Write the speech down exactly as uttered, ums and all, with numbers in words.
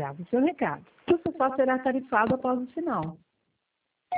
grave o seu recado. O seu sócio será tarifado após o sinal.